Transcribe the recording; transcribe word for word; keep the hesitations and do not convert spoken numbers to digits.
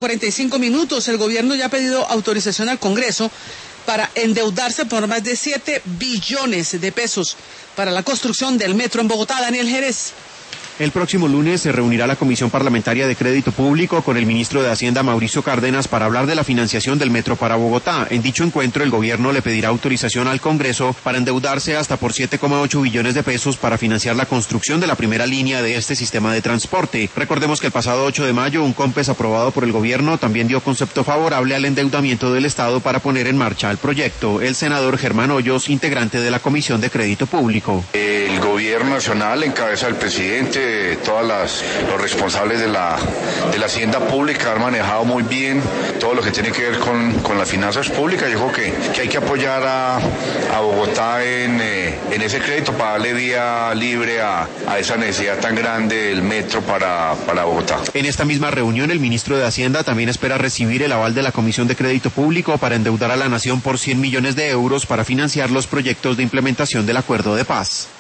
cuarenta y cinco minutos, el gobierno ya ha pedido autorización al Congreso para endeudarse por más de siete billones de pesos para la construcción del metro en Bogotá. Daniel Jerez. El próximo lunes se reunirá la Comisión Parlamentaria de Crédito Público con el ministro de Hacienda, Mauricio Cárdenas, para hablar de la financiación del metro para Bogotá. En dicho encuentro, el gobierno le pedirá autorización al Congreso para endeudarse hasta por siete coma ocho billones de pesos para financiar la construcción de la primera línea de este sistema de transporte. Recordemos que el pasado ocho de mayo, un COMPES aprobado por el gobierno también dio concepto favorable al endeudamiento del Estado para poner en marcha el proyecto. El senador Germán Hoyos, integrante de la Comisión de Crédito Público. El gobierno nacional, en cabeza del presidente, todas las los responsables de la de la hacienda pública han manejado muy bien todo lo que tiene que ver con, con las finanzas públicas. Yo creo que, que hay que apoyar a, a Bogotá en, eh, en ese crédito para darle vía libre a, a esa necesidad tan grande del metro para, para Bogotá. En esta misma reunión, el ministro de Hacienda también espera recibir el aval de la Comisión de Crédito Público para endeudar a la nación por cien millones de euros para financiar los proyectos de implementación del Acuerdo de Paz.